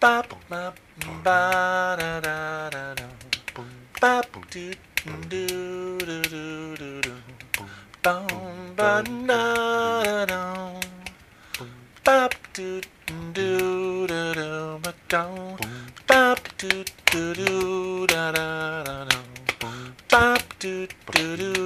bop bop ba da da da da bop do do do do do do bum ba da da bop do do do do ba dum bop do do do da da da da bop do do do